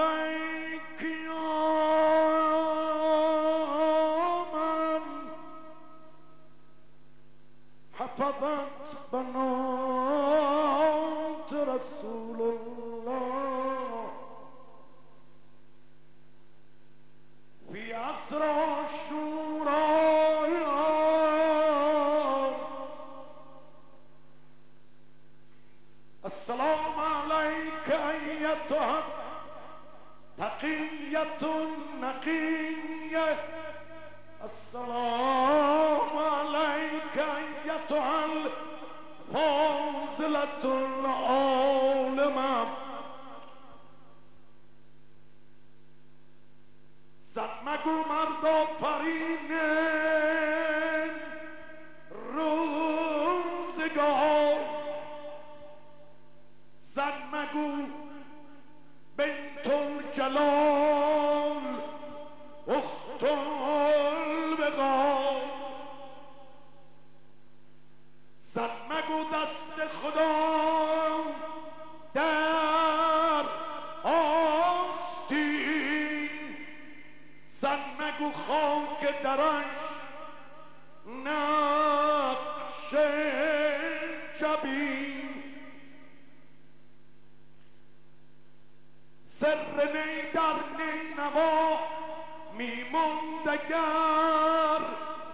عليك يا من حفظت بنات رسول الله في عصر الشورى. السلام عليك أيتها تقية نقية. السلام عليك أيتها الفاضلة العالمة. زن مگو مرد آفرین روزگار، زن مگو بنت الجلال اخت البقا، زن مگو دست خدا در آستین، زن مگو خاک درش نقش جبین. سر نی در نینوا میماند اگر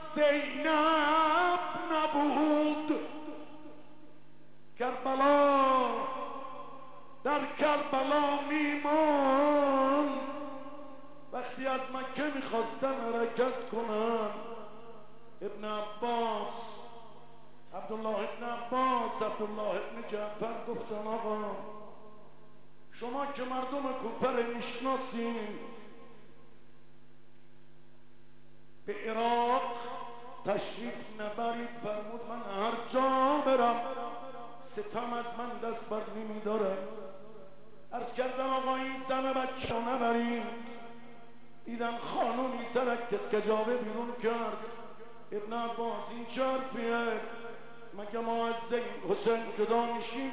زینب نبود. کربلا در کربلا میماند وقتی از مکه میخواستن حرکت کنن. ابن عباس، عبدالله ابن عباس، عبدالله ابن جعفر گفتن آقا شما که مردم کوفه رو میشناسین، به عراق تشریف نبرید. فرمود من هر جا برم ستم از من دست بر نمیداره. عرض کردم آقا این زن بچه نبرید. دیدم خانومی سرک کجاوه بیرون کرد. ابن عباس این چه حرفیه؟ مگه ما از حسین جدا میشیم؟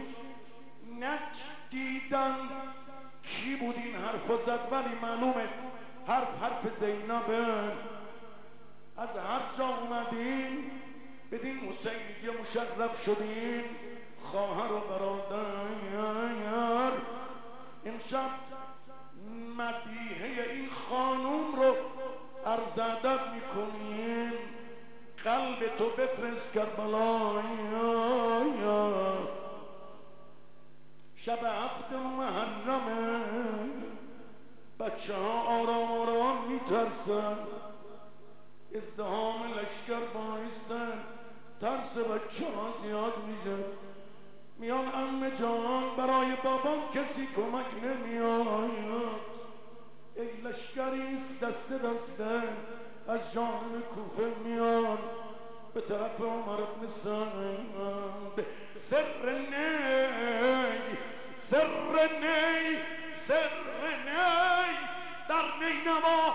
دیدن کی بود این حرف زد، ولی معلومه حرف زینبه. از هر جا اومدین بدین حسینیه مشرف شدین. خواهر و برادر امشب مدیحه این خانوم رو عرض ادب میکنیم. قلب تو بفرست کربلا. شب هفت محرمه بچه ها آرام آرام میترسن. ازدحام لشکر بایستن، ترس بچه ها زیاد میشه. میان عمه جان برای بابام کسی کمک نمیاد. ای لشکریست دست دسته از جانب کوفه میان به طرف عمر ابن سعد. سر نی سر نی سر نی در نینوا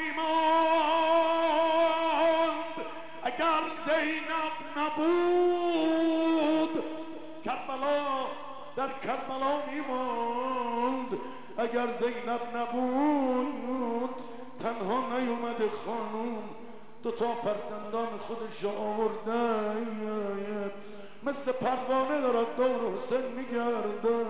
میماند اگر زینب نبود. کربلا در کربلا میماند اگر زینب نبود. تنها نیومده خانوم، دوتا فرزندان خودش آورده، مثل پروانه دارد دور حسین میگرده.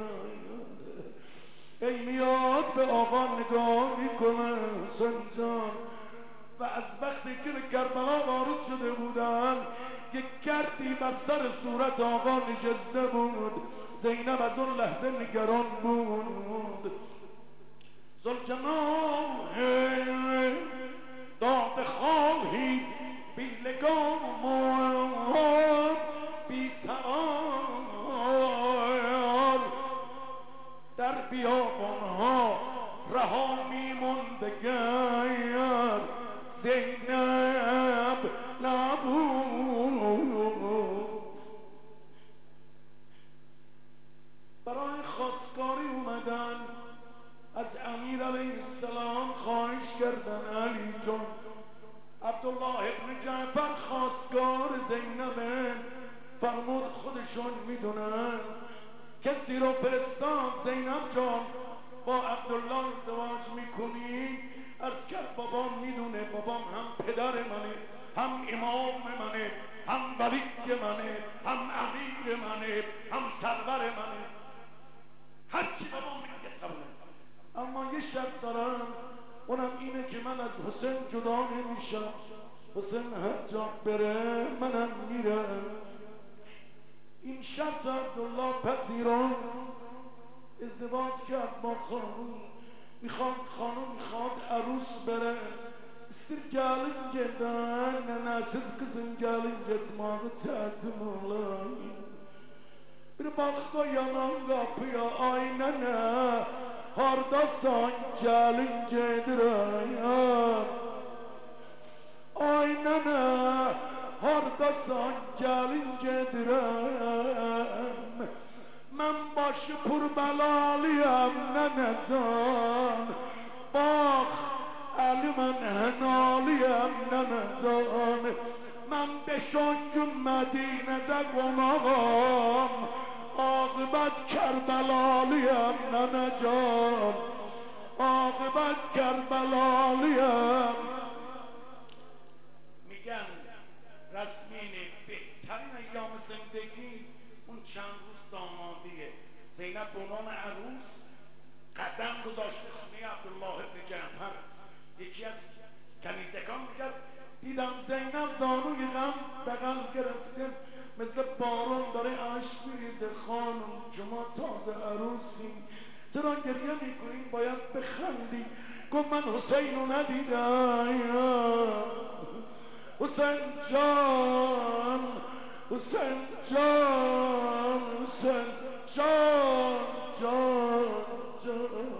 ای میاد به آقا نگاه میکنه حسین جان. و از وقتی که به کربلا وارد شده بودن یک گردی بر سر صورت آقا نشسته بود. زینب از اون لحظه نگران بود. زلجناه داد خواهی بی لگام و بی سوار در بیابانها رها میموند اگر زینب نبود. برای خواستگاری اومدن از امیر علیه السلام خواهش کردن علی جان عبدالله ابن جعفر خواستگار زینبه. فرمود خودشون میدونن. کسی رو فرستاد زینب جان با عبدالله ازدواج میکنی؟ عرض کرد بابام میدونه، بابام هم پدر منه، هم امام منه، هم ولی منه، هم امیر منه، هم سرور منه، هرچی بابام میگه قبوله. اما یه شرط دارم، اونم اینه که من از حسین جدا نمیشم. حسین هر جا بره منم میرم. این شرط عبدالله پذیران ازدواج کرد با خانم. میخواد خانم میخواد عروس bere istir gelin geden nenesiz kızın gelin gitmağı çetin olan. Bir baktı yanan kapıya aynene hardasan gelin gedireyem. Aynene hardasan gelin gedireyem. Ben başı pur belalıyam nenecan. Bak elimen henalıyam nenecan. Ben 5-10 gün Medine'de konağım. Akıbet Kerbelalıyam nenecan. Akıbet Kerbelalıyam. میگن رسمین بهترین ایام زندگی اون چند روز دامادیه. زینب به عنوان عروس قدم گذاشته خونه عبدالله ابن جعفر. یکی از کنیزکان میگه دیدم زینب زانوی غم بغل گرفته مثل باران داره اشک میریزه. خانم شما تازه عروسی چرا گریه میکنین؟ باید بخندی. گفت من حسین رو ندیدم. حسین جان حسین جان حسین جان جان جان.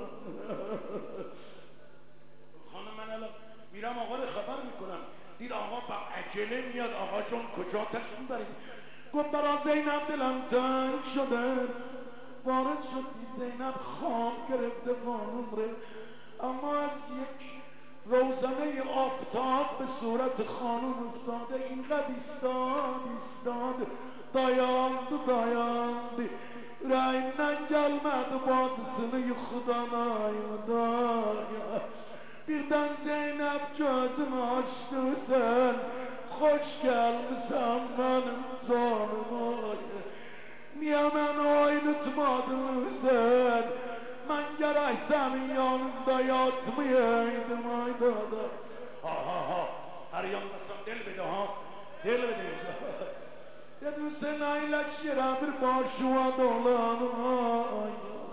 خانم من الان میرم آقا رو خبر میکنم. دید آقا با عجله میاد. آقا جون کجا تشریف برید؟ گفت برا زینب دلم تنگ شده. وارد شد زینب خواب گرفته خانم ره. اما از یک روزنه آفتاب به صورت خانم افتاده. اینقدر ایستاد dayandı yüreğinden gelmedi batısını yuxudan ayda. Birden Zeynep gözünü açtı sen. Hoş gelmişsen benim canıma. Niye beni oynatmadın sen? Ben gerek senin yanında yatmayaydım ayda da. Ha her yanındasam deli bedi ha. Deli bedi. Dedim sen aylaş yere bir başıma dolanım ay.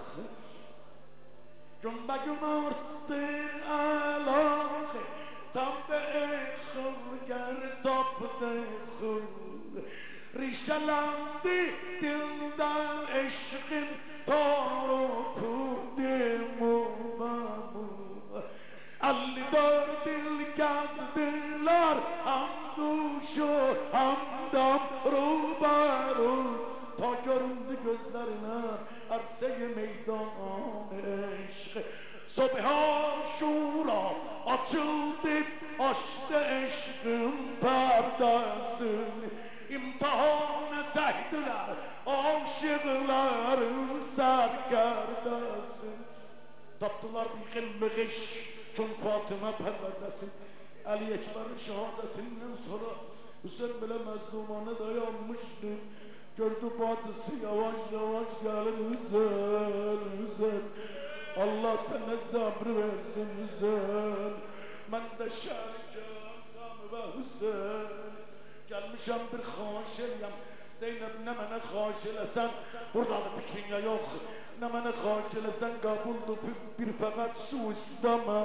Gün be gün arttı alâhe. Tam be ekhıl gertab dekhıl. Rişelendi dilde eşkin taru pudimu babu. 54 dil gezdiler hem duşu hem dam rubaru. Ta göründü gözlerine erse-i meydan eşk. Subhan şura açıldı açtı eşkın perdesini. İmtihana çektiler aşıkların serkerdesini. Taptılar bir kıllık iş çün Fatıma perverdesi. Ali Ekber'in şehadetinden sonra Hüseyin bile mezlumane dayanmıştı. Gördü batısı yavaş yavaş gelir Hüseyin. Allah sana sabrı versin Hüseyin. Ben de şercam ve Hüseyin. Gelmişem bir xahiş eləyəm. Zeynep ne mənə xahiş eləsən, burada da bir dünya yox. Ne mənə xahiş eləsən qabuldur, bir fəqət su istəmə.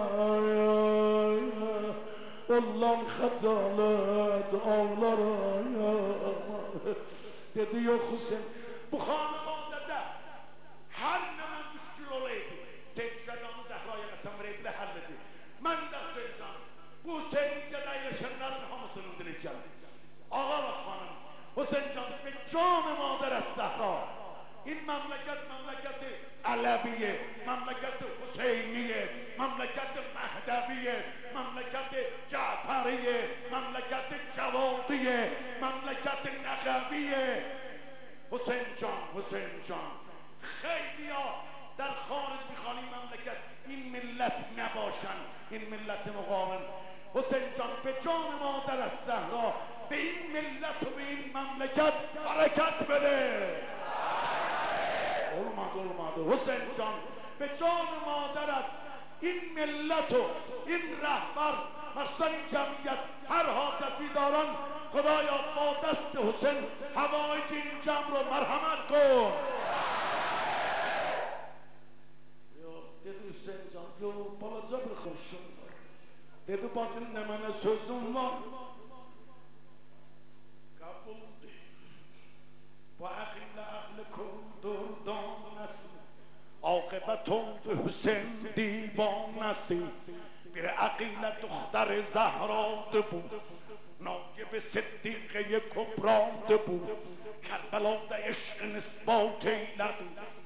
Allah'ın xəcalət ağlar ayağıma. Dedi yok Hüseyin, bu xanəmanədə hər nə mən müşkül olaydı. Seyyid Şəhədanı Zəhraya qəsəm verəydilə həll edir. Mən də söyləyəcəm, bu Hüseyin'də yaşayanların hamısının diləcəm. Ağa bak hanım, Hüseyin Canı ve can-ı maderet Zəhra. İn memleketi Aleviye, memleketi Hüseyniye, memleketi Mehdeviye, memleketi Caferiye, memleketi Cevadiye, memleketi Negeviye. Hüseyin Can. Xeyliya در خارج میخوانی مملکت ملت نباشن، این ملت مقاوم. حسین جان به جان مادرت زهرا به این ملت و به این مملکت برکت بده. اومد حسین جان به جان مادرت این ملت و این رهبر مثلا این جمعیت هر حاجتی دارن، خدایا با دست حسین هوایج این جمع رو مرحمت کن. Dedi Hüseyin Can, yo balaca bir xırşım var. Dedi bacın ne mənə sözüm var. Kabul deyil. Bu əqillə əqli kurdurdan nəsil. Akıbət oldu Hüseyin divanəsi. Bir əqilə duxtar zəhradı bu. Naib Siddiqe Kubradı bu. Kərbəlada eşqin isbat eylədi.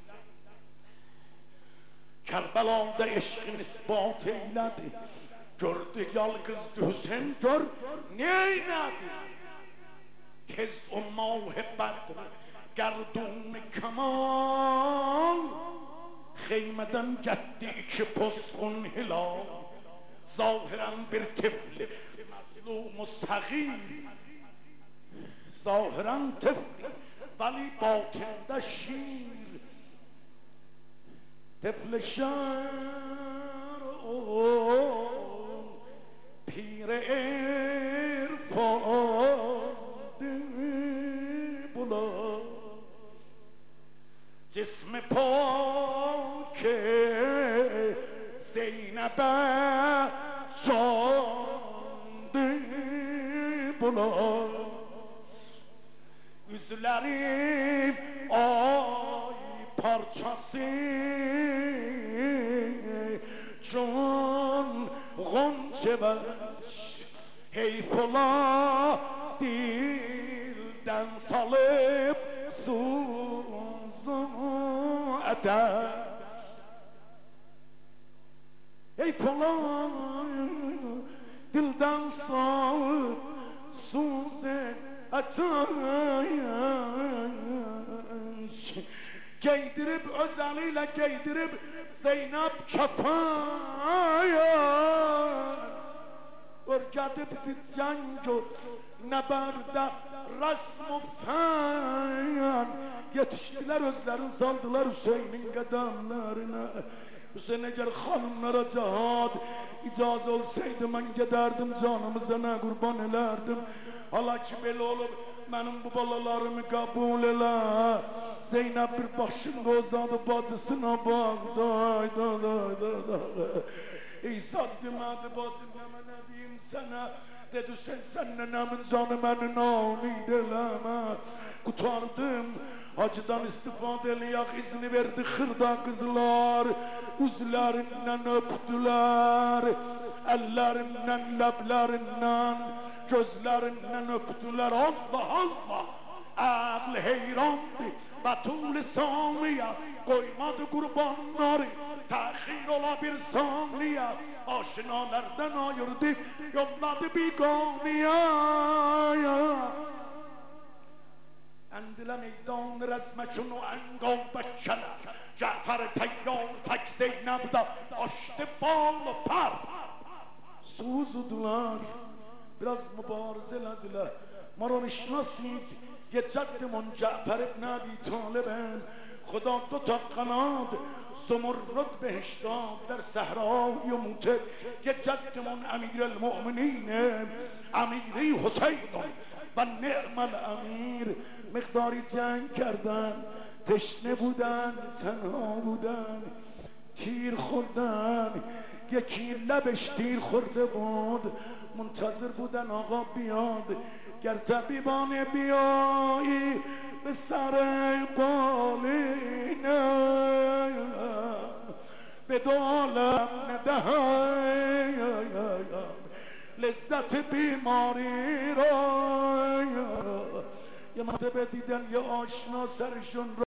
Kərbəlada eşqin isbat eylədi. Gördü yalqızdı Hüseyin, gör neynədi? Tez o mavhibbət gərdun kamal. Xeymədən gətdi iki pozğun hilal. Zahirən bir tifli mazlum-u səğir. Zahirən tifli vəli batində şir. Tifli şər pir irfadı bular. Cismi pâke Zeynep'e candı bular. Yüzlerim ay parçası can gonca baş. Heyf ola dilden salıp suzumu eder. Heyf ola dilden salıp suzumu ataş. Giydirip özeliyle giydirip Zeynep kefaya. Örgedip cengo neberde resm-u fen. Yetiştiler özlerin saldılar Hüseyin'in kademlerine. Hüseyin eğer hanımlara cihad icaz olsaydı ben giderdim, canımıza ne kurban elerdim. Hala ki belə olub mənim bu balalarımı kabul elə. Zeynep bir başında uzadı bacısına baxdı. İsa demədi bacı nə deyim sənə. Dedi sen nənəmin canı mənin amid eləmə. Qutardım acıdan istifadə eləyək izni verdi xırda qızlar. Üzlərindən öpdülər, əllərindən, ləblərindən, gözlərindən öpdülər. Allah Allah, əql heyrandı Bətul saniyə, qoymadı qurbanları təxir ola bir saniyə. Aşinalərdən ayırdı, yolladı biqaniyə. Əndilər meydan rəzməkunu əngol bəkələr. Cəfər təyyar tək Zeynəbdə açdı bal par. Suzudular, biraz mübarizə elədilər. Maran işnasid یه جدمون جعفر ابن ابی طالبن خدا دو تا قناد زمرد بهش داد در صحرای موته. یه جدمون امیر المؤمنین امیری حسین و نعم الامیر مقداری جنگ کردن، تشنه بودن، تنها بودن، تیر خوردن. یکی لبش تیر خورده بود، منتظر بودن آقا بیاد. گر طبیبان بیایی به سر بالینم به دالم ندهم لذت بیماری را. یه مرتبه دیدن یه آشنا سرشون